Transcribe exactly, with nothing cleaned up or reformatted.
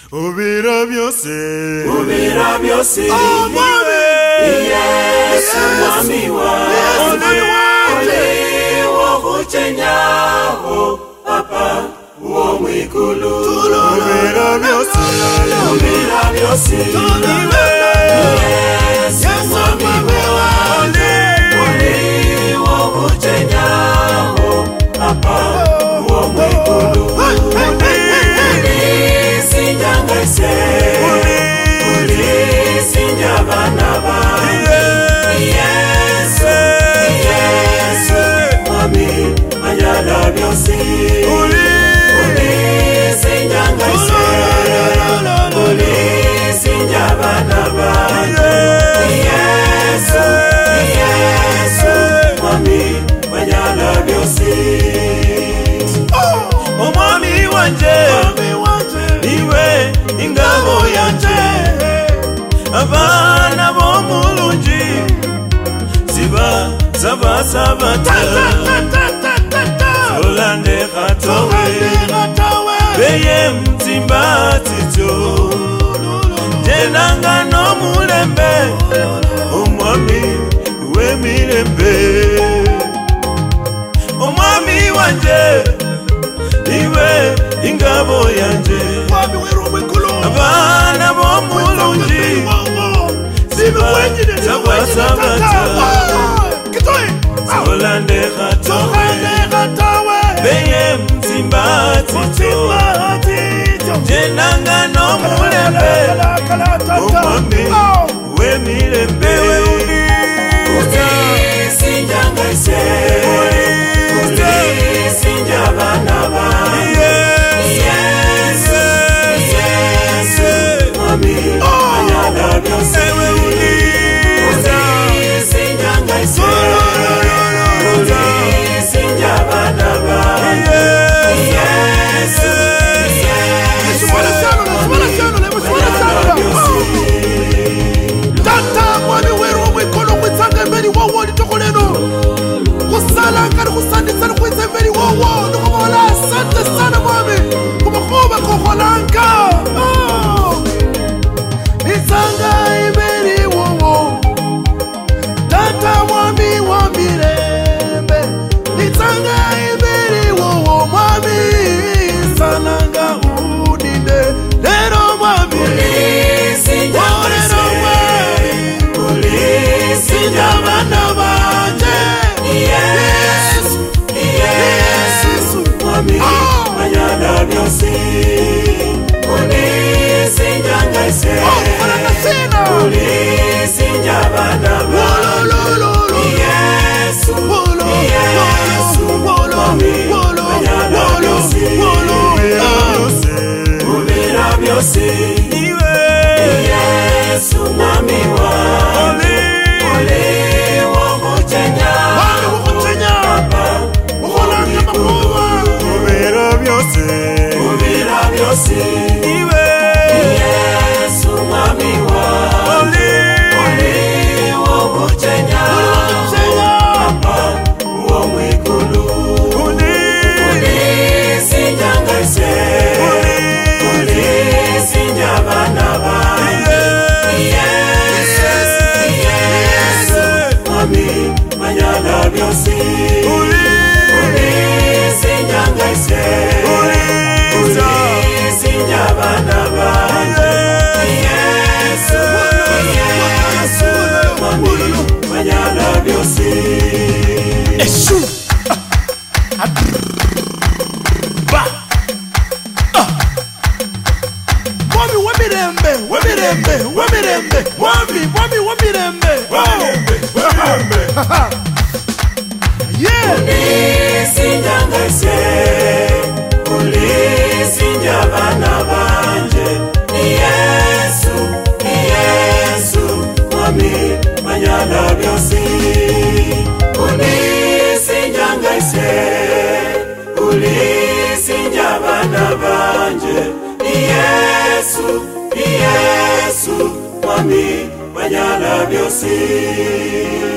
Ubira byose, ubira byose, oh mwami, Yesu mwami wanjye, uli wo kuchenyaho papa wo mwikulu. Ubira byose, ubira byose, Yesu mwami wanjye, uli wo kuchenyaho papa wo mwikulu. Ingabo yanje abana bo mulungi siba saba sabata Solande khatowe beye mtimba tito Jenanga no mulembe omwami we milembe omwami wanje iwe ingabo yanje abana bo mulungi siba saba sabata Solande khatowe beye mtimba tito Jenanga no mulembe omwami we milembe Uti sinjanga ise Uti sinjabana ba Yesu Yesu mwami anyala byose Uti sinjanga ise Uti sinjabana ba Yesu Yesu kusala ngari kusandisa kuitsembeli wowo ndokomola asante sana mwami kumakhoba kokholanka isanga imeli wowo tata mwami wa mirembe isanga imeli wowo mwami sananga udinde lero mwami Polisi Polisi njabana banje Yes, yes, mwami manyala byose Polisi njanga ise Polisi njabana ba Yesu, Yesu mwami manyala byose Ubira byose Yesu mwami wanjye Ole wo kuchenya Ubira byose Ubira byose Yesu mwami wanjye Ole wo kuchenya Papa wo mwikulu Polisi njanga ise Polisi njabana ba Yesu Yesu mwami manyala byose Polisi njanga ise Polisi njabana ba Yesu Yesu mwami manyala byose Eshu Ba Mwami wamirembe wamirembe wamirembe Mwami mwami wamirembe Wamirembe wamirembe Yeah Polisi njanga ise Polisi njabana banje Yesu Yesu mwami manyala byose Polisi njanga ise Polisi njabana banje Yesu Yesu mwami manyala byose